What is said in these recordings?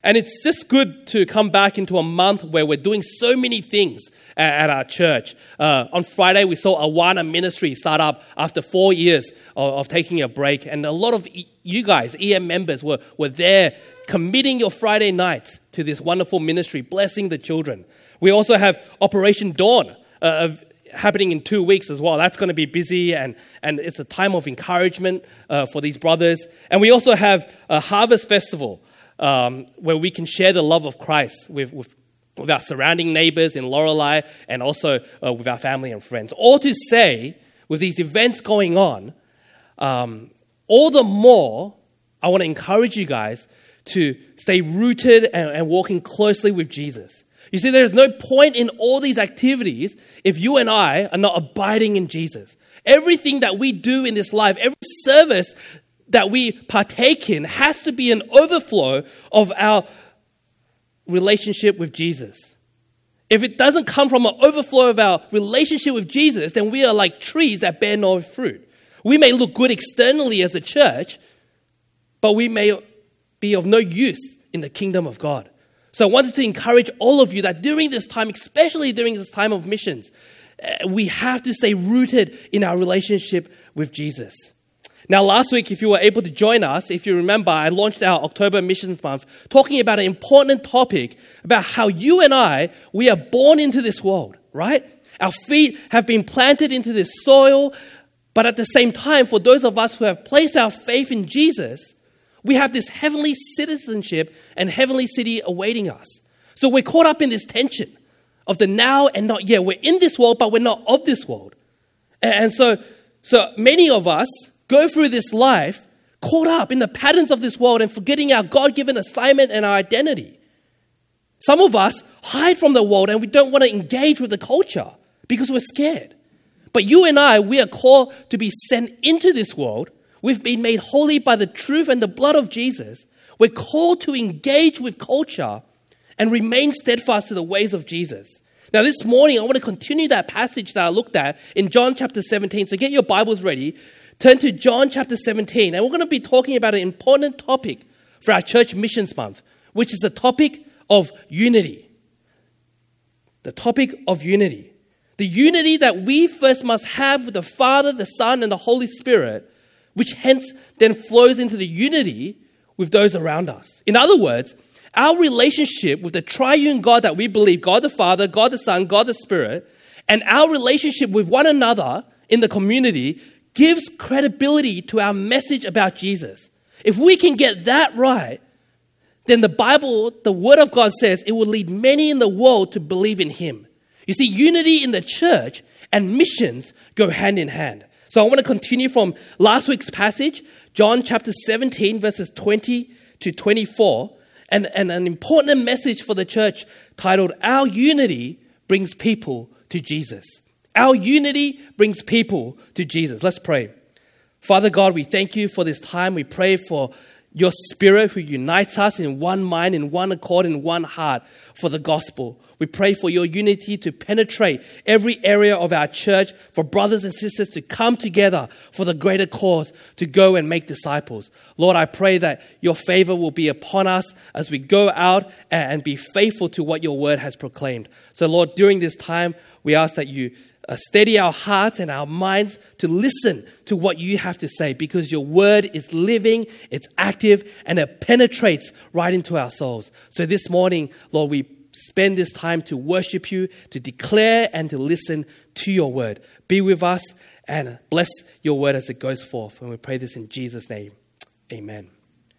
And it's just good to come back into a month where we're doing so many things at our church. On Friday, we saw Awana Ministry start up after 4 years of taking a break. And a lot of you guys, EM members, were there committing your Friday nights to this wonderful ministry, blessing the children. We also have Operation Dawn happening in 2 weeks as well. That's going to be busy, and it's a time of encouragement for these brothers. And we also have a Harvest Festival, where we can share the love of Christ with our surrounding neighbors in Lorelei and also with our family and friends. All to say, with these events going on, all the more I want to encourage you guys to stay rooted and walking closely with Jesus. You see, there's no point in all these activities if you and I are not abiding in Jesus. Everything that we do in this life, every service that we partake in has to be an overflow of our relationship with Jesus. If it doesn't come from an overflow of our relationship with Jesus, then we are like trees that bear no fruit. We may look good externally as a church, but we may be of no use in the kingdom of God. So I wanted to encourage all of you that during this time, especially during this time of missions, we have to stay rooted in our relationship with Jesus. Now, last week, if you were able to join us, if you remember, I launched our October Missions Month talking about an important topic about how you and I, we are born into this world, right? Our feet have been planted into this soil, but at the same time, for those of us who have placed our faith in Jesus, we have this heavenly citizenship and heavenly city awaiting us. So we're caught up in this tension of the now and not yet. We're in this world, but we're not of this world. And so many of us go through this life caught up in the patterns of this world and forgetting our God-given assignment and our identity. Some of us hide from the world and we don't want to engage with the culture because we're scared. But you and I, we are called to be sent into this world. We've been made holy by the truth and the blood of Jesus. We're called to engage with culture and remain steadfast to the ways of Jesus. Now this morning, I want to continue that passage that I looked at in John chapter 17. So get your Bibles ready. Turn to John chapter 17, and we're going to be talking about an important topic for our Church Missions Month, which is the topic of unity. The topic of unity. The unity that we first must have with the Father, the Son, and the Holy Spirit, which hence then flows into the unity with those around us. In other words, our relationship with the triune God that we believe, God the Father, God the Son, God the Spirit, and our relationship with one another in the community gives credibility to our message about Jesus. If we can get that right, then the Bible, the Word of God says it will lead many in the world to believe in Him. You see, unity in the church and missions go hand in hand. So I want to continue from last week's passage, John chapter 17, verses 20 to 24, and an important message for the church titled, Our Unity Brings People to Jesus. Our unity brings people to Jesus. Let's pray. Father God, we thank you for this time. We pray for your Spirit who unites us in one mind, in one accord, in one heart for the gospel. We pray for your unity to penetrate every area of our church, for brothers and sisters to come together for the greater cause to go and make disciples. Lord, I pray that your favor will be upon us as we go out and be faithful to what your word has proclaimed. So Lord, during this time, we ask that you steady our hearts and our minds to listen to what you have to say, because your word is living, it's active, and it penetrates right into our souls. So this morning, Lord, we spend this time to worship you, to declare and to listen to your word. Be with us and bless your word as it goes forth. And we pray this in Jesus' name. Amen.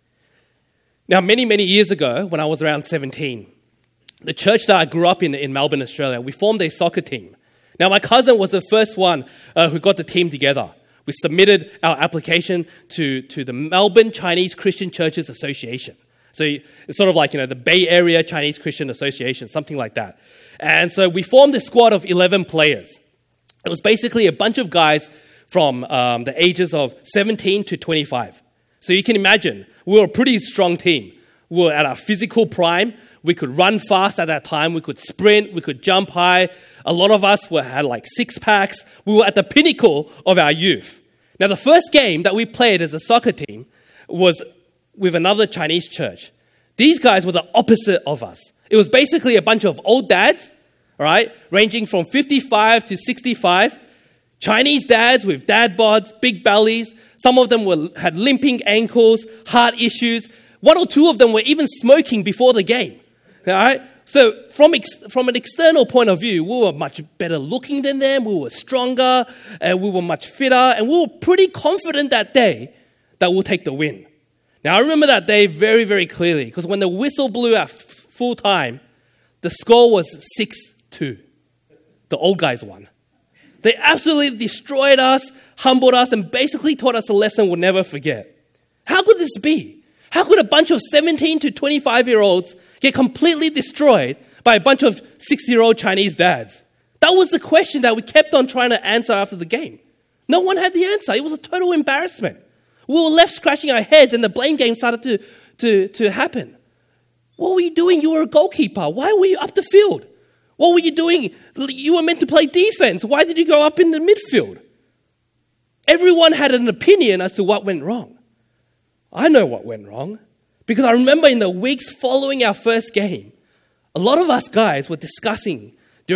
Now, many, many years ago, when I was around 17, the church that I grew up in Melbourne, Australia, we formed a soccer team. Now, my cousin was the first one who got the team together. We submitted our application to the Melbourne Chinese Christian Churches Association. So it's sort of like, the Bay Area Chinese Christian Association, something like that. And so we formed a squad of 11 players. It was basically a bunch of guys from the ages of 17 to 25. So you can imagine, we were a pretty strong team. We were at our physical prime. We could run fast at that time. We could sprint. We could jump high. A lot of us had like six packs. We were at the pinnacle of our youth. Now, the first game that we played as a soccer team was with another Chinese church. These guys were the opposite of us. It was basically a bunch of old dads, all right, ranging from 55 to 65, Chinese dads with dad bods, big bellies. Some of them had limping ankles, heart issues. One or two of them were even smoking before the game. All right? So from an external point of view, we were much better looking than them. We were stronger, and we were much fitter, and we were pretty confident that day that we'll take the win. Now, I remember that day very, very clearly, because when the whistle blew at full time, the score was 6-2. The old guys won. They absolutely destroyed us, humbled us, and basically taught us a lesson we'll never forget. How could this be? How could a bunch of 17 to 25-year-olds get completely destroyed by a bunch of 60-year-old Chinese dads? That was the question that we kept on trying to answer after the game. No one had the answer. It was a total embarrassment. We were left scratching our heads, and the blame game started to happen. What were you doing? You were a goalkeeper. Why were you up the field? What were you doing? You were meant to play defense. Why did you go up in the midfield? Everyone had an opinion as to what went wrong. I know what went wrong, because I remember in the weeks following our first game, a lot of us guys were discussing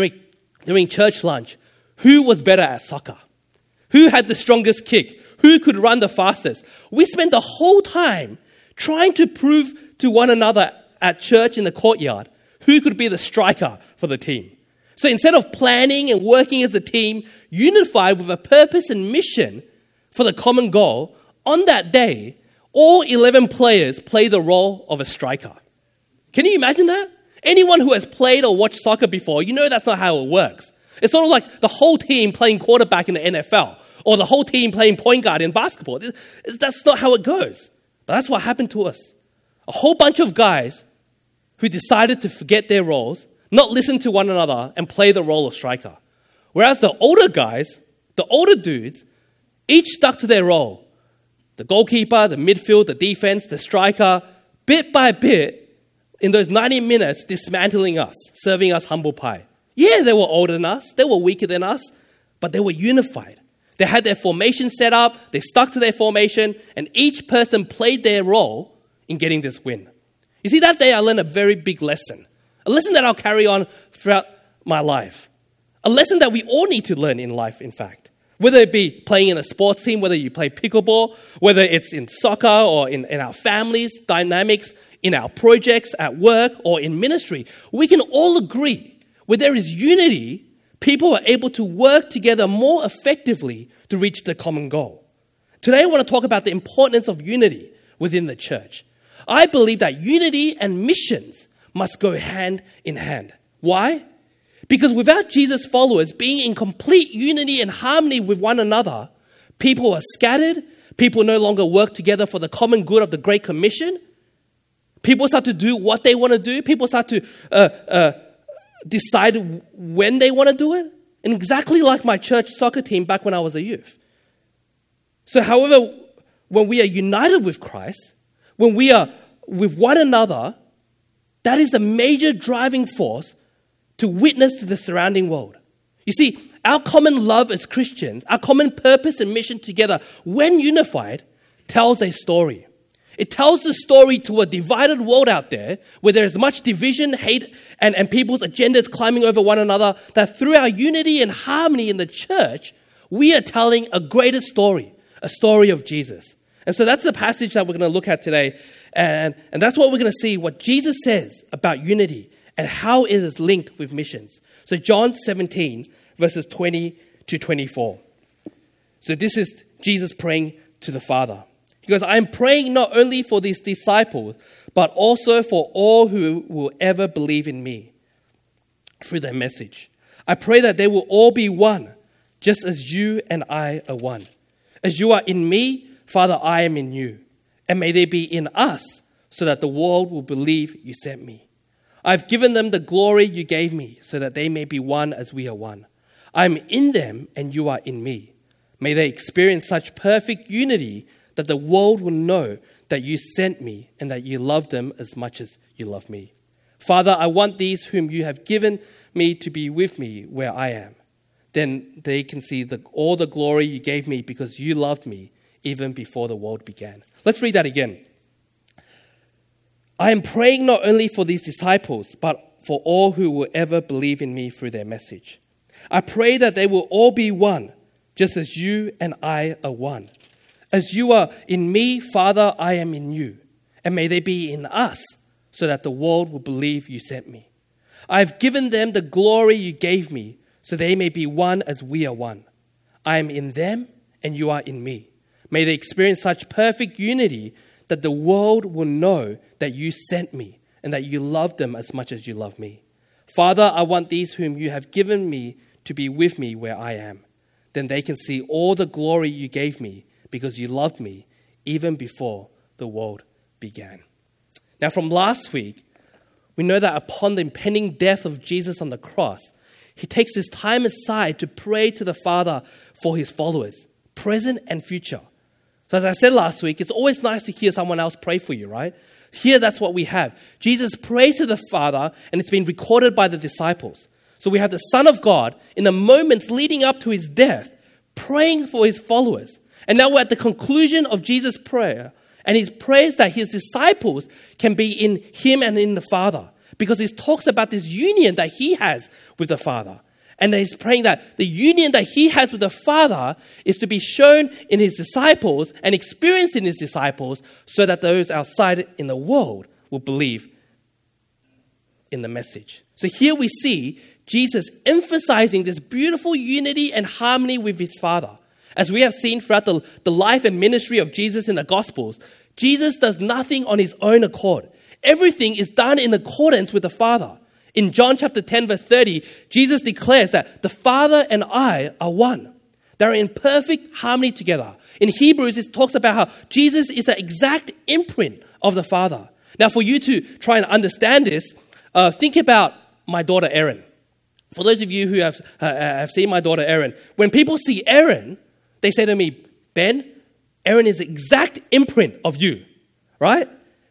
during church lunch who was better at soccer, who had the strongest kick, who could run the fastest. We spent the whole time trying to prove to one another at church in the courtyard who could be the striker for the team. So instead of planning and working as a team, unified with a purpose and mission for the common goal, on that day, all 11 players play the role of a striker. Can you imagine that? Anyone who has played or watched soccer before, you know that's not how it works. It's sort of like the whole team playing quarterback in the NFL, or the whole team playing point guard in basketball. That's not how it goes. But that's what happened to us. A whole bunch of guys who decided to forget their roles, not listen to one another, and play the role of striker. Whereas the older guys, the older dudes, each stuck to their role. The goalkeeper, the midfield, the defense, the striker, bit by bit, in those 90 minutes, dismantling us, serving us humble pie. Yeah, they were older than us, they were weaker than us, but they were unified. They had their formation set up, they stuck to their formation, and each person played their role in getting this win. You see, that day I learned a very big lesson. A lesson that I'll carry on throughout my life. A lesson that we all need to learn in life, in fact. Whether it be playing in a sports team, whether you play pickleball, whether it's in soccer or in our families, dynamics, in our projects at work or in ministry, we can all agree where there is unity, people are able to work together more effectively to reach the common goal. Today I want to talk about the importance of unity within the church. I believe that unity and missions must go hand in hand. Why? Because without Jesus' followers being in complete unity and harmony with one another, people are scattered, people no longer work together for the common good of the Great Commission, people start to do what they want to do, people start to decide when they want to do it, and exactly like my church soccer team back when I was a youth. So however, when we are united with Christ, when we are with one another, that is a major driving force to witness to the surrounding world. You see, our common love as Christians, our common purpose and mission together, when unified, tells a story. It tells the story to a divided world out there where there is much division, hate, and people's agendas climbing over one another, that through our unity and harmony in the church, we are telling a greater story, a story of Jesus. And so that's the passage that we're going to look at today. And that's what we're going to see, what Jesus says about unity and how it is linked with missions. So John 17, verses 20 to 24. So this is Jesus praying to the Father. He goes, I am praying not only for these disciples, but also for all who will ever believe in me through their message. I pray that they will all be one, just as you and I are one. As you are in me, Father, I am in you. And may they be in us, so that the world will believe you sent me. I've given them the glory you gave me, so that they may be one as we are one. I am in them, and you are in me. May they experience such perfect unity that the world will know that you sent me and that you love them as much as you love me. Father, I want these whom you have given me to be with me where I am. Then they can see all the glory you gave me because you loved me even before the world began. Let's read that again. I am praying not only for these disciples, but for all who will ever believe in me through their message. I pray that they will all be one, just as you and I are one. As you are in me, Father, I am in you. And may they be in us, so that the world will believe you sent me. I have given them the glory you gave me, so they may be one as we are one. I am in them, and you are in me. May they experience such perfect unity that the world will know that you sent me and that you love them as much as you love me. Father, I want these whom you have given me to be with me where I am. Then they can see all the glory you gave me because you loved me even before the world began. Now, from last week, we know that upon the impending death of Jesus on the cross, he takes his time aside to pray to the Father for his followers, present and future. So as I said last week, it's always nice to hear someone else pray for you, right? Here, that's what we have. Jesus prayed to the Father, and it's been recorded by the disciples. So we have the Son of God in the moments leading up to his death, praying for his followers. And now we're at the conclusion of Jesus' prayer, and he prays that his disciples can be in him and in the Father, because he talks about this union that he has with the Father. And he's praying that the union that he has with the Father is to be shown in his disciples and experienced in his disciples, so that those outside in the world will believe in the message. So here we see Jesus emphasizing this beautiful unity and harmony with his Father. As we have seen throughout the life and ministry of Jesus in the Gospels, Jesus does nothing on his own accord. Everything is done in accordance with the Father. In John chapter 10, verse 30, Jesus declares that the Father and I are one. They're in perfect harmony together. In Hebrews, it talks about how Jesus is the exact imprint of the Father. Now, for you to try and understand this, think about my daughter Erin. For those of you who have seen my daughter Erin, when people see Erin, they say to me, Ben, Erin is the exact imprint of you, right?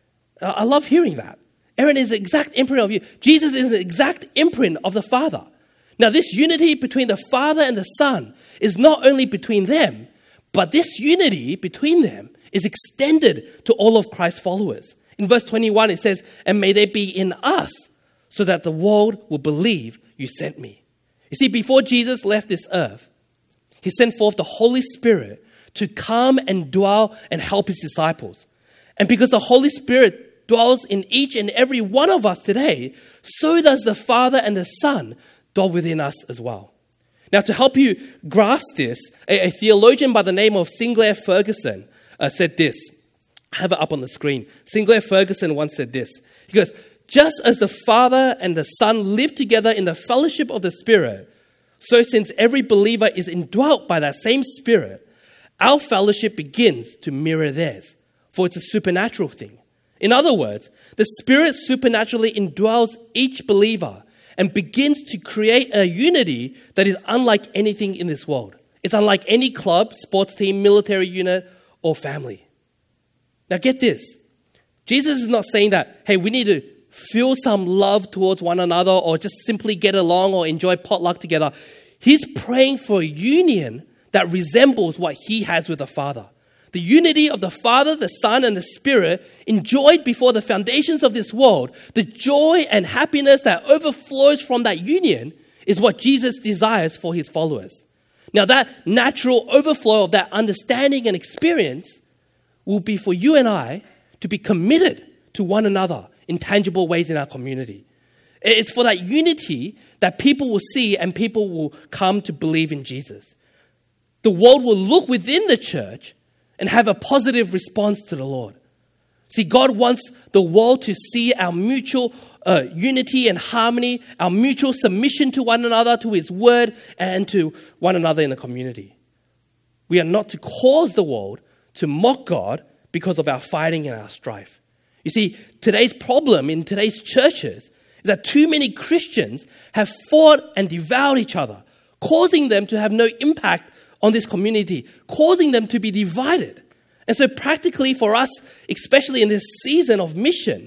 I love hearing that. Erin is the exact imprint of you. Jesus is the exact imprint of the Father. Now, this unity between the Father and the Son is not only between them, but this unity between them is extended to all of Christ's followers. In verse 21, it says, and may they be in us, so that the world will believe you sent me. You see, before Jesus left this earth, he sent forth the Holy Spirit to come and dwell and help his disciples. And because the Holy Spirit dwells in each and every one of us today, so does the Father and the Son dwell within us as well. Now, to help you grasp this, a theologian by the name of Sinclair Ferguson said this. I have it up on the screen. Sinclair Ferguson once said this. He goes, just as the Father and the Son live together in the fellowship of the Spirit, so since every believer is indwelt by that same Spirit, our fellowship begins to mirror theirs, for it's a supernatural thing. In other words, the Spirit supernaturally indwells each believer and begins to create a unity that is unlike anything in this world. It's unlike any club, sports team, military unit, or family. Now get this. Jesus is not saying that, hey, we need to feel some love towards one another or just simply get along or enjoy potluck together. He's praying for a union that resembles what he has with the Father. The unity of the Father, the Son, and the Spirit enjoyed before the foundations of this world, the joy and happiness that overflows from that union is what Jesus desires for his followers. Now, that natural overflow of that understanding and experience will be for you and I to be committed to one another in tangible ways in our community. It's for that unity that people will see and people will come to believe in Jesus. The world will look within the church and have a positive response to the Lord. See, God wants the world to see our mutual unity and harmony, our mutual submission to one another, to his word, and to one another in the community. We are not to cause the world to mock God because of our fighting and our strife. You see, today's problem in today's churches is that too many Christians have fought and devoured each other, causing them to have no impact on this community, causing them to be divided. And so practically for us, especially in this season of mission,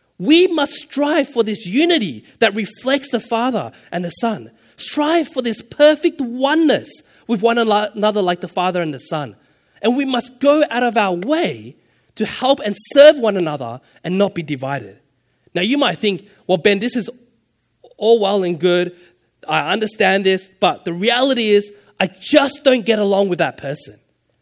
we must strive for this unity that reflects the Father and the Son. Strive for this perfect oneness with one another like the Father and the Son. And we must go out of our way to help and serve one another and not be divided. Now you might think, well, Ben, this is all well and good. I understand this, but the reality is I just don't get along with that person.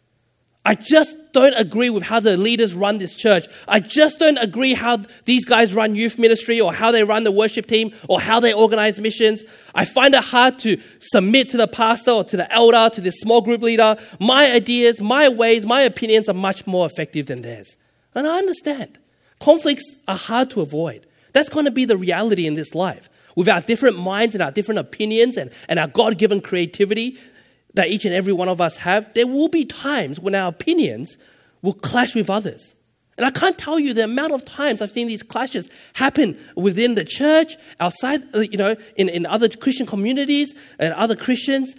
I just don't agree with how the leaders run this church. I just don't agree how these guys run youth ministry or how they run the worship team or how they organize missions. I find it hard to submit to the pastor or to the elder, to the small group leader. My ideas, my ways, my opinions are much more effective than theirs. And I understand. Conflicts are hard to avoid. That's going to be the reality in this life. With our different minds and our different opinions and our God-given creativity that each and every one of us have, there will be times when our opinions will clash with others. And I can't tell you the amount of times I've seen these clashes happen within the church, outside, in other Christian communities and other Christians.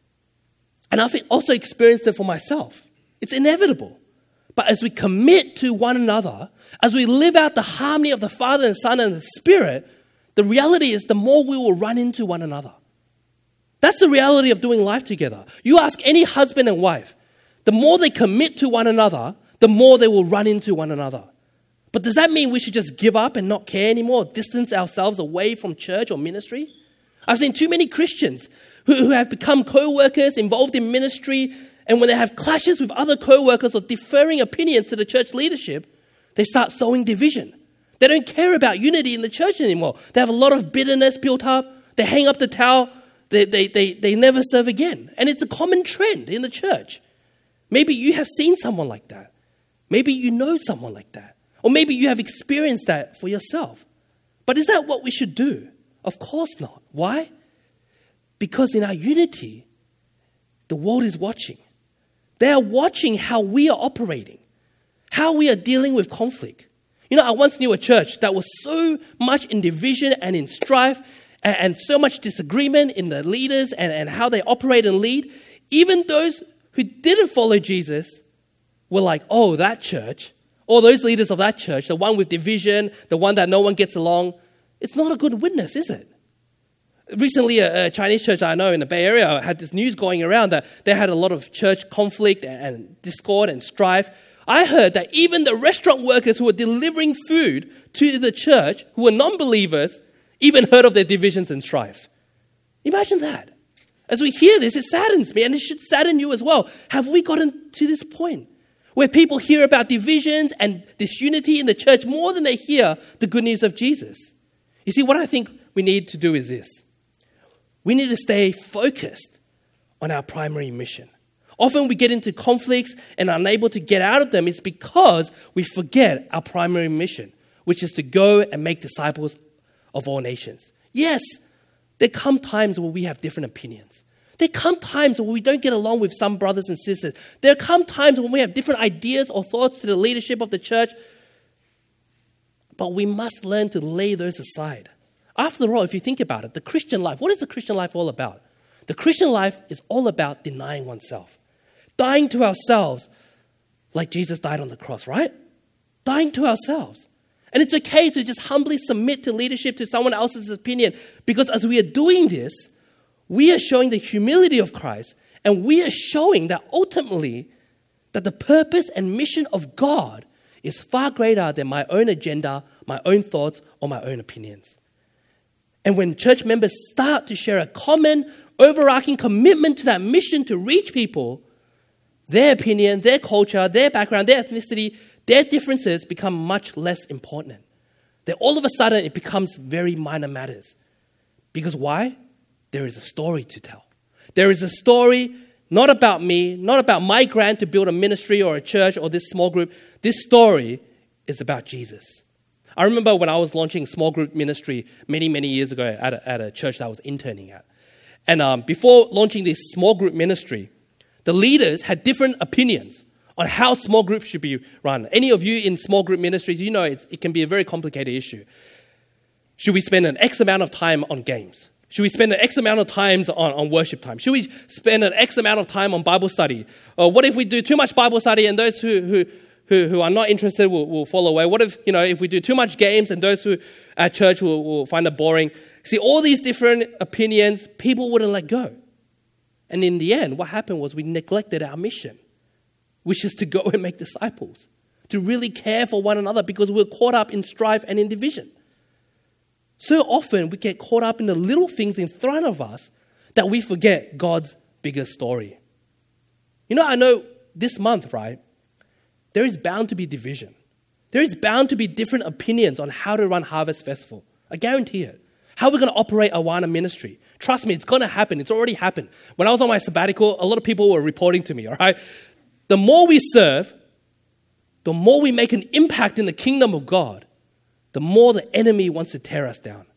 And I've also experienced it for myself. It's inevitable. But as we commit to one another, as we live out the harmony of the Father and Son and the Spirit, the reality is the more we will run into one another. That's the reality of doing life together. You ask any husband and wife, the more they commit to one another, the more they will run into one another. But does that mean we should just give up and not care anymore, distance ourselves away from church or ministry? I've seen too many Christians who have become co-workers involved in ministry, and when they have clashes with other co-workers or differing opinions to the church leadership, they start sowing division. They don't care about unity in the church anymore. They have a lot of bitterness built up. They hang up the towel. They never serve again. And it's a common trend in the church. Maybe you have seen someone like that. Maybe you know someone like that. Or maybe you have experienced that for yourself. But is that what we should do? Of course not. Why? Because in our unity, the world is watching. They are watching how we are operating, how we are dealing with conflict. I once knew a church that was so much in division and in strife and so much disagreement in the leaders and how they operate and lead. Even those who didn't follow Jesus were like, oh, that church, or those leaders of that church, the one with division, the one that no one gets along, it's not a good witness, is it? Recently, a Chinese church I know in the Bay Area had this news going around that they had a lot of church conflict and discord and strife. I heard that even the restaurant workers who were delivering food to the church, who were non-believers, even heard of their divisions and strifes. Imagine that. As we hear this, it saddens me, and it should sadden you as well. Have we gotten to this point where people hear about divisions and disunity in the church more than they hear the good news of Jesus? You see, what I think we need to do is this. We need to stay focused on our primary mission. Often we get into conflicts and are unable to get out of them. It's because we forget our primary mission, which is to go and make disciples of all nations. Yes, there come times where we have different opinions. There come times where we don't get along with some brothers and sisters. There come times when we have different ideas or thoughts to the leadership of the church. But we must learn to lay those aside. After all, if you think about it, the Christian life, what is the Christian life all about? The Christian life is all about denying oneself. Dying to ourselves like Jesus died on the cross, right? Dying to ourselves. And it's okay to just humbly submit to leadership, to someone else's opinion, because as we are doing this, we are showing the humility of Christ, and we are showing that ultimately that the purpose and mission of God is far greater than my own agenda, my own thoughts, or my own opinions. And when church members start to share a common, overarching commitment to that mission to reach people, their opinion, their culture, their background, their ethnicity, their differences become much less important. That all of a sudden it becomes very minor matters. Because why? There is a story to tell. There is a story not about me, not about my grant to build a ministry or a church or this small group. This story is about Jesus. I remember when I was launching small group ministry many, many years ago at a church that I was interning at. And before launching this small group ministry, the leaders had different opinions on how small groups should be run. Any of you in small group ministries, you know it can be a very complicated issue. Should we spend an X amount of time on games? Should we spend an X amount of time on worship time? Should we spend an X amount of time on Bible study? Or what if we do too much Bible study and those who are not interested will fall away? What if we do too much games and those who at church will find it boring? See, all these different opinions, people wouldn't let go. And in the end, what happened was we neglected our mission, which is to go and make disciples, to really care for one another because we're caught up in strife and in division. So often we get caught up in the little things in front of us that we forget God's bigger story. I know this month, right, there is bound to be division. There is bound to be different opinions on how to run Harvest Festival. I guarantee it. How we're going to operate Awana ministry. Trust me, it's going to happen. It's already happened. When I was on my sabbatical, a lot of people were reporting to me, all right? The more we serve, the more we make an impact in the kingdom of God, the more the enemy wants to tear us down.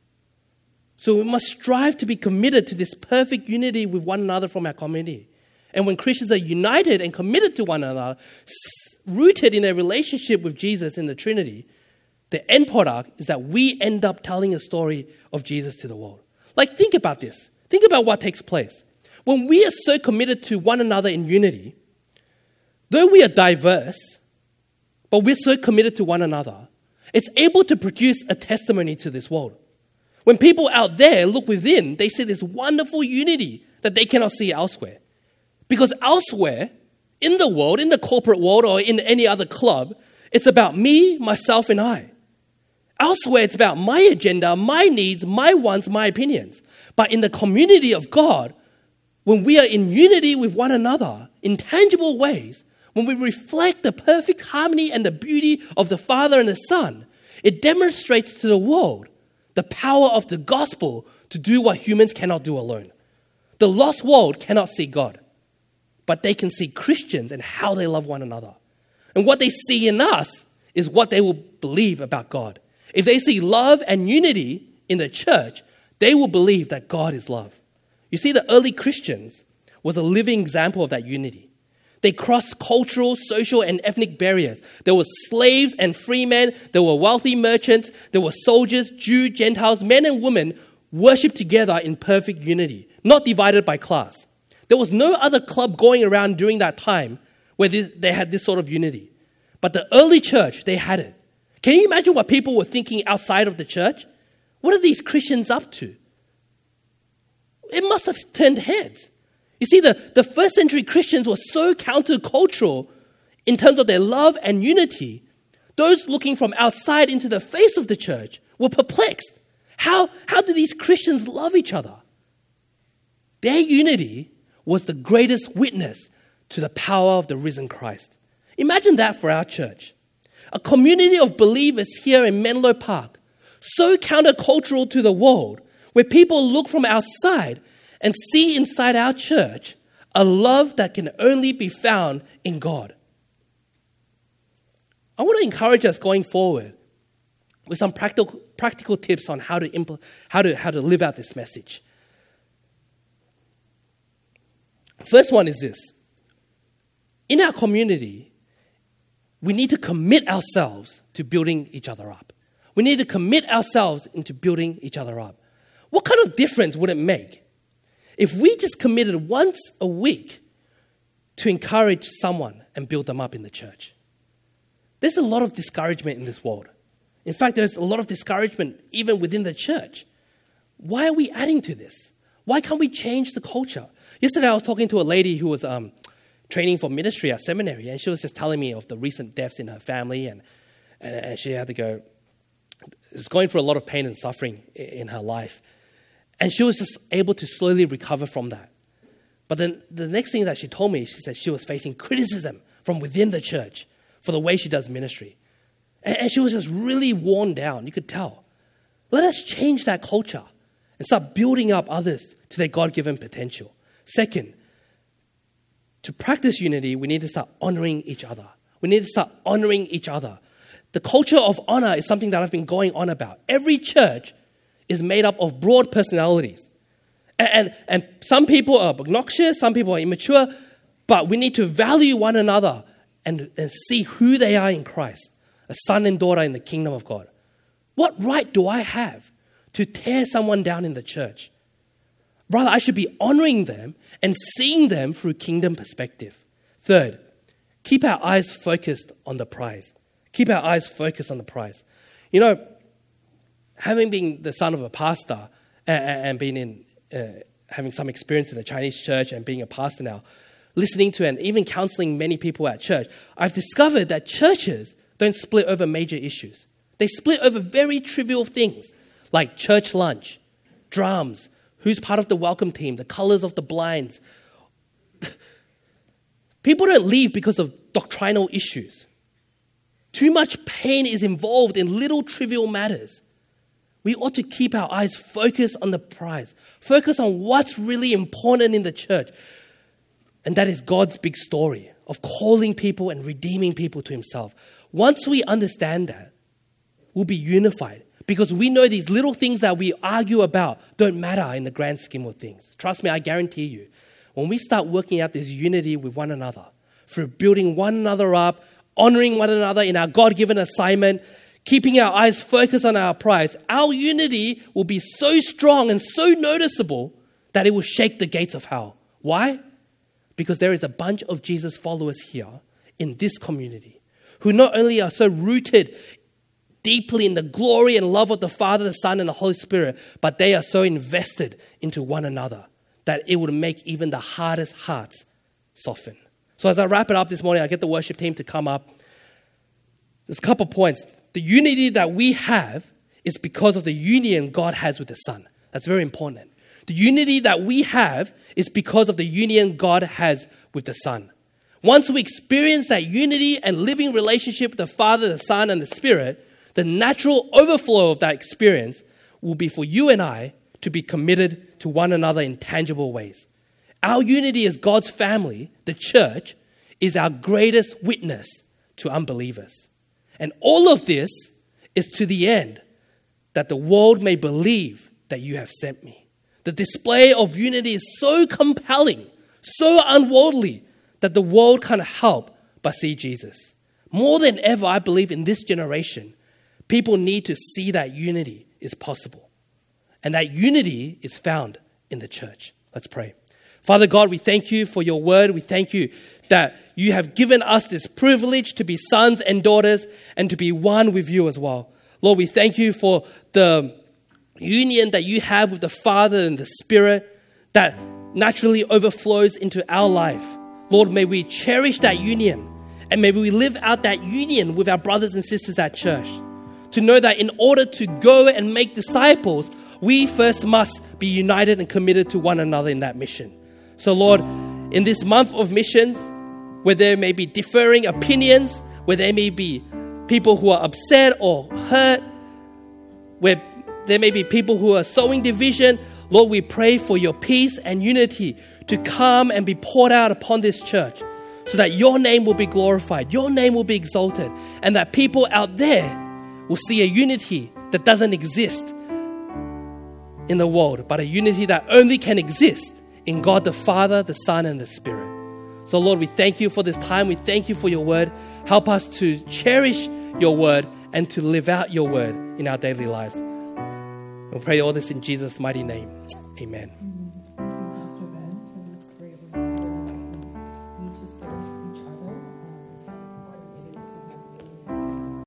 So we must strive to be committed to this perfect unity with one another from our community. And when Christians are united and committed to one another, rooted in their relationship with Jesus in the Trinity, the end product is that we end up telling a story of Jesus to the world. Like, think about this. Think about what takes place. When we are so committed to one another in unity, though we are diverse, but we're so committed to one another, it's able to produce a testimony to this world. When people out there look within, they see this wonderful unity that they cannot see elsewhere. Because elsewhere, in the world, in the corporate world or in any other club, it's about me, myself, and I. Elsewhere, it's about my agenda, my needs, my wants, my opinions. But in the community of God, when we are in unity with one another in tangible ways, when we reflect the perfect harmony and the beauty of the Father and the Son, it demonstrates to the world the power of the gospel to do what humans cannot do alone. The lost world cannot see God, but they can see Christians and how they love one another. And what they see in us is what they will believe about God. If they see love and unity in the church, they will believe that God is love. You see, the early Christians was a living example of that unity. They crossed cultural, social, and ethnic barriers. There were slaves and free men. There were wealthy merchants. There were soldiers, Jews, Gentiles, men and women worshipped together in perfect unity, not divided by class. There was no other club going around during that time where they had this sort of unity. But the early church, they had it. Can you imagine what people were thinking outside of the church? What are these Christians up to? It must have turned heads. You see, the first century Christians were so countercultural in terms of their love and unity. Those looking from outside into the face of the church were perplexed. How do these Christians love each other? Their unity was the greatest witness to the power of the risen Christ. Imagine that for our church. A community of believers here in Menlo Park, so countercultural to the world, where people look from outside and see inside our church a love that can only be found in God. I want to encourage us going forward with some practical tips on how to live out this message. First one is this. In our community, we need to commit ourselves to building each other up. We need to commit ourselves into building each other up. What kind of difference would it make if we just committed once a week to encourage someone and build them up in the church? There's a lot of discouragement in this world. In fact, there's a lot of discouragement even within the church. Why are we adding to this? Why can't we change the culture? Yesterday, I was talking to a lady who was training for ministry at seminary, and she was just telling me of the recent deaths in her family, and she had to go, was going through a lot of pain and suffering in her life. And she was just able to slowly recover from that. But then the next thing that she told me, she said she was facing criticism from within the church for the way she does ministry. And she was just really worn down. You could tell. Let us change that culture and start building up others to their God-given potential. Second, to practice unity, we need to start honoring each other. We need to start honoring each other. The culture of honor is something that I've been going on about. Every church is made up of broad personalities. And some people are obnoxious, some people are immature, but we need to value one another and see who they are in Christ, a son and daughter in the kingdom of God. What right do I have to tear someone down in the church? Rather, I should be honoring them and seeing them through kingdom perspective. Third, keep our eyes focused on the prize. Keep our eyes focused on the prize. You know, having been the son of a pastor and being having some experience in the Chinese church and being a pastor now, listening to and even counseling many people at church, I've discovered that churches don't split over major issues. They split over very trivial things like church lunch, drums, who's part of the welcome team, the colors of the blinds. People don't leave because of doctrinal issues. Too much pain is involved in little trivial matters. We ought to keep our eyes focused on the prize, focus on what's really important in the church. And that is God's big story of calling people and redeeming people to himself. Once we understand that, we'll be unified because we know these little things that we argue about don't matter in the grand scheme of things. Trust me, I guarantee you, when we start working out this unity with one another, through building one another up, honoring one another in our God-given assignment, keeping our eyes focused on our prize, our unity will be so strong and so noticeable that it will shake the gates of hell. Why? Because there is a bunch of Jesus followers here in this community who not only are so rooted deeply in the glory and love of the Father, the Son, and the Holy Spirit, but they are so invested into one another that it would make even the hardest hearts soften. So as I wrap it up this morning, I get the worship team to come up. There's a couple points. The unity that we have is because of the union God has with the Son. That's very important. The unity that we have is because of the union God has with the Son. Once we experience that unity and living relationship with the Father, the Son, and the Spirit, the natural overflow of that experience will be for you and I to be committed to one another in tangible ways. Our unity as God's family, the church, is our greatest witness to unbelievers. And all of this is to the end that the world may believe that you have sent me. The display of unity is so compelling, so unworldly, that the world can't help but see Jesus. More than ever, I believe in this generation, people need to see that unity is possible. And that unity is found in the church. Let's pray. Father God, we thank you for your word. We thank you that you have given us this privilege to be sons and daughters and to be one with you as well. Lord, we thank you for the union that you have with the Father and the Spirit that naturally overflows into our life. Lord, may we cherish that union and may we live out that union with our brothers and sisters at church. To know that in order to go and make disciples, we first must be united and committed to one another in that mission. So Lord, in this month of missions, where there may be differing opinions, where there may be people who are upset or hurt, where there may be people who are sowing division, Lord, we pray for your peace and unity to come and be poured out upon this church so that your name will be glorified, your name will be exalted, and that people out there will see a unity that doesn't exist in the world, but a unity that only can exist in God the Father, the Son, and the Spirit. So Lord, we thank you for this time. We thank you for your word. Help us to cherish your word and to live out your word in our daily lives. We'll pray all this in Jesus' mighty name. Amen.